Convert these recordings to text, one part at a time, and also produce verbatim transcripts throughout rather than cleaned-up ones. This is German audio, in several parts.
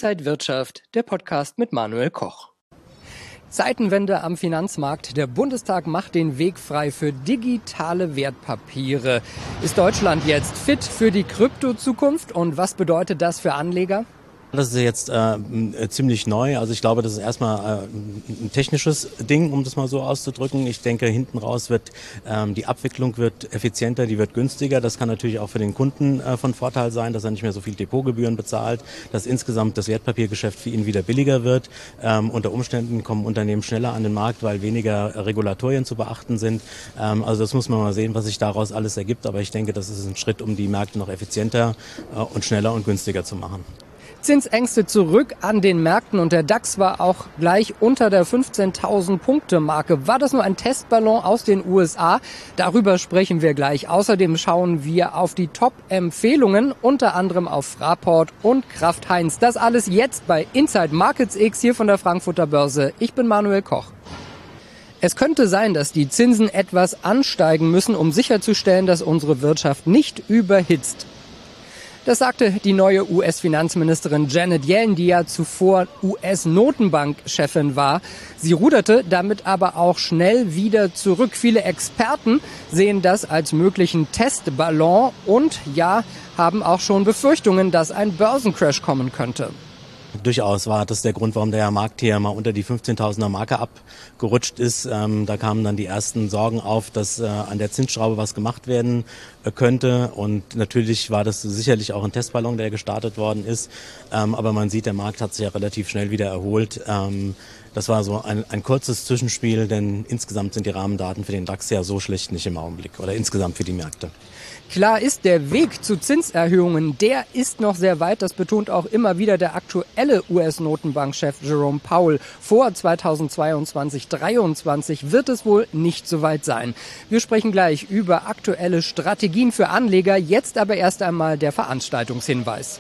Inside Wirtschaft, der Podcast mit Manuel Koch. Zeitenwende am Finanzmarkt. Der Bundestag macht den Weg frei für digitale Wertpapiere. Ist Deutschland jetzt fit für die Kryptozukunft und was bedeutet das für Anleger? Das ist jetzt äh, ziemlich neu. Also ich glaube, das ist erstmal äh, ein technisches Ding, um das mal so auszudrücken. Ich denke, hinten raus wird ähm, die Abwicklung wird effizienter, die wird günstiger. Das kann natürlich auch für den Kunden äh, von Vorteil sein, dass er nicht mehr so viel Depotgebühren bezahlt, dass insgesamt das Wertpapiergeschäft für ihn wieder billiger wird. Ähm, unter Umständen kommen Unternehmen schneller an den Markt, weil weniger Regulatorien zu beachten sind. Ähm, also das muss man mal sehen, was sich daraus alles ergibt. Aber ich denke, das ist ein Schritt, um die Märkte noch effizienter äh, und schneller und günstiger zu machen. Zinsängste zurück an den Märkten und der DAX war auch gleich unter der fünfzehntausend Punkte Marke. War das nur ein Testballon aus den U S A? Darüber sprechen wir gleich. Außerdem schauen wir auf die Top-Empfehlungen, unter anderem auf Fraport und Kraft Heinz. Das alles jetzt bei Inside Markets X hier von der Frankfurter Börse. Ich bin Manuel Koch. Es könnte sein, dass die Zinsen etwas ansteigen müssen, um sicherzustellen, dass unsere Wirtschaft nicht überhitzt. Das sagte die neue U S-Finanzministerin Janet Yellen, die ja zuvor U S-Notenbank-Chefin war. Sie ruderte damit aber auch schnell wieder zurück. Viele Experten sehen das als möglichen Testballon und ja, haben auch schon Befürchtungen, dass ein Börsencrash kommen könnte. Durchaus war das der Grund, warum der Markt hier mal unter die fünfzehntausender Marke abgerutscht ist. Ähm, da kamen dann die ersten Sorgen auf, dass äh, an der Zinsschraube was gemacht werden äh, könnte. Und natürlich war das sicherlich auch ein Testballon, der gestartet worden ist. Ähm, aber man sieht, der Markt hat sich ja relativ schnell wieder erholt. Ähm, das war so ein, ein kurzes Zwischenspiel, denn insgesamt sind die Rahmendaten für den DAX ja so schlecht nicht im Augenblick oder insgesamt für die Märkte. Klar ist, der Weg zu Zinserhöhungen, der ist noch sehr weit. Das betont auch immer wieder der aktuelle U S-Notenbankchef Jerome Powell. Vor zweitausendzweiundzwanzig dreiundzwanzig wird es wohl nicht so weit sein. Wir sprechen gleich über aktuelle Strategien für Anleger. Jetzt aber erst einmal der Veranstaltungshinweis.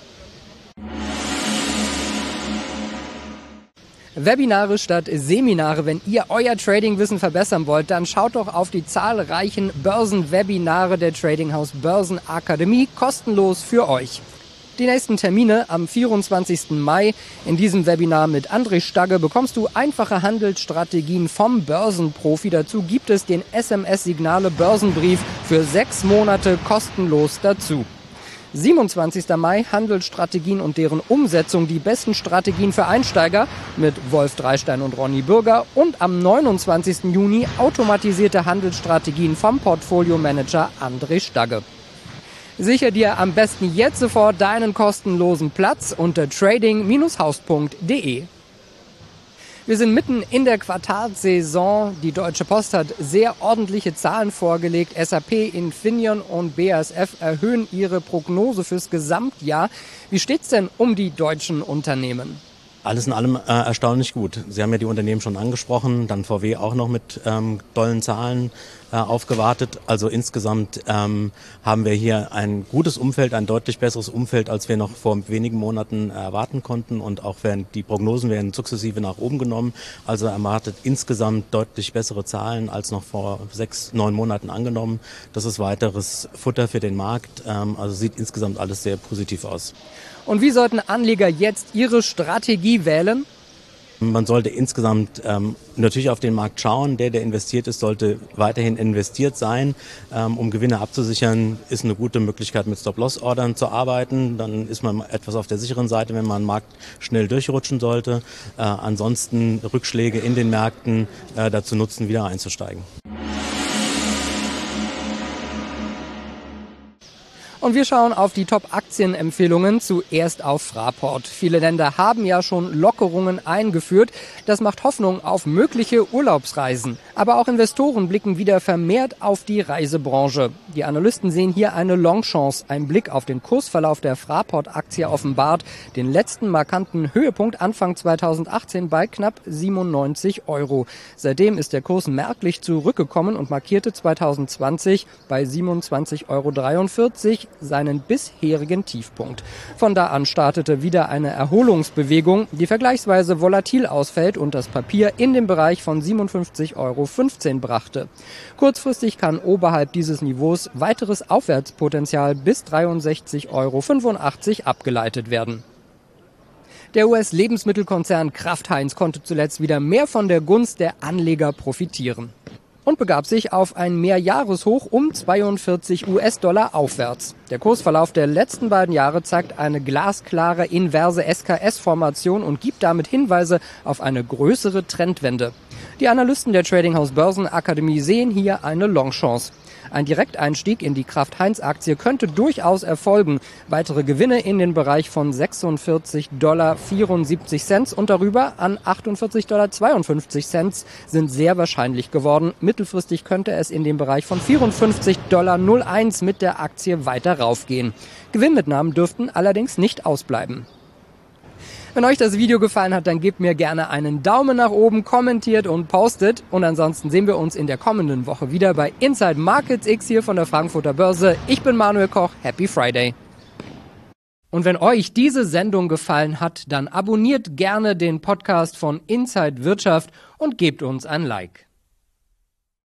Webinare statt Seminare. Wenn ihr euer Tradingwissen verbessern wollt, dann schaut doch auf die zahlreichen Börsenwebinare der Tradinghaus Börsenakademie, kostenlos für euch. Die nächsten Termine am vierundzwanzigsten Mai. In diesem Webinar mit André Stagge bekommst du einfache Handelsstrategien vom Börsenprofi. Dazu gibt es den S M S-Signale Börsenbrief für sechs Monate kostenlos dazu. siebenundzwanzigsten Mai, Handelsstrategien und deren Umsetzung, die besten Strategien für Einsteiger mit Wolf Dreistein und Ronny Bürger und am neunundzwanzigsten Juni automatisierte Handelsstrategien vom Portfolio-Manager André Stagge. Sicher dir am besten jetzt sofort deinen kostenlosen Platz unter trading Bindestrich haus punkt de. Wir sind mitten in der Quartalssaison. Die Deutsche Post hat sehr ordentliche Zahlen vorgelegt. S A P, Infineon und B A S F erhöhen ihre Prognose fürs Gesamtjahr. Wie steht's denn um die deutschen Unternehmen? Alles in allem äh, erstaunlich gut. Sie haben ja die Unternehmen schon angesprochen, dann V W auch noch mit ähm, tollen Zahlen äh, aufgewartet. Also insgesamt ähm, haben wir hier ein gutes Umfeld, ein deutlich besseres Umfeld, als wir noch vor wenigen Monaten erwarten konnten. Und auch werden die Prognosen werden sukzessive nach oben genommen. Also erwartet insgesamt deutlich bessere Zahlen als noch vor sechs, neun Monaten angenommen. Das ist weiteres Futter für den Markt. Ähm, also sieht insgesamt alles sehr positiv aus. Und wie sollten Anleger jetzt ihre Strategie wählen? Man sollte insgesamt ähm, natürlich auf den Markt schauen. Der, der investiert ist, sollte weiterhin investiert sein. Ähm, um Gewinne abzusichern, ist eine gute Möglichkeit, mit Stop-Loss-Ordern zu arbeiten. Dann ist man etwas auf der sicheren Seite, wenn man einen Markt schnell durchrutschen sollte. Äh, ansonsten Rückschläge in den Märkten äh, dazu nutzen, wieder einzusteigen. Und wir schauen auf die Top-Aktienempfehlungen, zuerst auf Fraport. Viele Länder haben ja schon Lockerungen eingeführt. Das macht Hoffnung auf mögliche Urlaubsreisen. Aber auch Investoren blicken wieder vermehrt auf die Reisebranche. Die Analysten sehen hier eine Longchance. Ein Blick auf den Kursverlauf der Fraport-Aktie offenbart den letzten markanten Höhepunkt Anfang zweitausendachtzehn bei knapp siebenundneunzig Euro. Seitdem ist der Kurs merklich zurückgekommen und markierte zweitausendzwanzig bei siebenundzwanzig Euro dreiundvierzig seinen bisherigen Tiefpunkt. Von da an startete wieder eine Erholungsbewegung, die vergleichsweise volatil ausfällt und das Papier in den Bereich von siebenundfünfzig Euro fünfzehn brachte. Kurzfristig kann oberhalb dieses Niveaus weiteres Aufwärtspotenzial bis dreiundsechzig Euro fünfundachtzig abgeleitet werden. Der U S-Lebensmittelkonzern Kraft Heinz konnte zuletzt wieder mehr von der Gunst der Anleger profitieren und begab sich auf ein Mehrjahreshoch um zweiundvierzig US-Dollar aufwärts. Der Kursverlauf der letzten beiden Jahre zeigt eine glasklare inverse S K S-Formation und gibt damit Hinweise auf eine größere Trendwende. Die Analysten der Tradinghaus Börsenakademie sehen hier eine Longchance. Ein Direkteinstieg in die Kraft Heinz Aktie könnte durchaus erfolgen. Weitere Gewinne in den Bereich von sechsundvierzig Dollar vierundsiebzig und darüber an achtundvierzig Dollar zweiundfünfzig sind sehr wahrscheinlich geworden. Mittelfristig könnte es in den Bereich von vierundfünfzig Dollar null eins mit der Aktie weiter raufgehen. Gewinnmitnahmen dürften allerdings nicht ausbleiben. Wenn euch das Video gefallen hat, dann gebt mir gerne einen Daumen nach oben, kommentiert und postet. Und ansonsten sehen wir uns in der kommenden Woche wieder bei Inside Markets X hier von der Frankfurter Börse. Ich bin Manuel Koch, Happy Friday. Und wenn euch diese Sendung gefallen hat, dann abonniert gerne den Podcast von Inside Wirtschaft und gebt uns ein Like.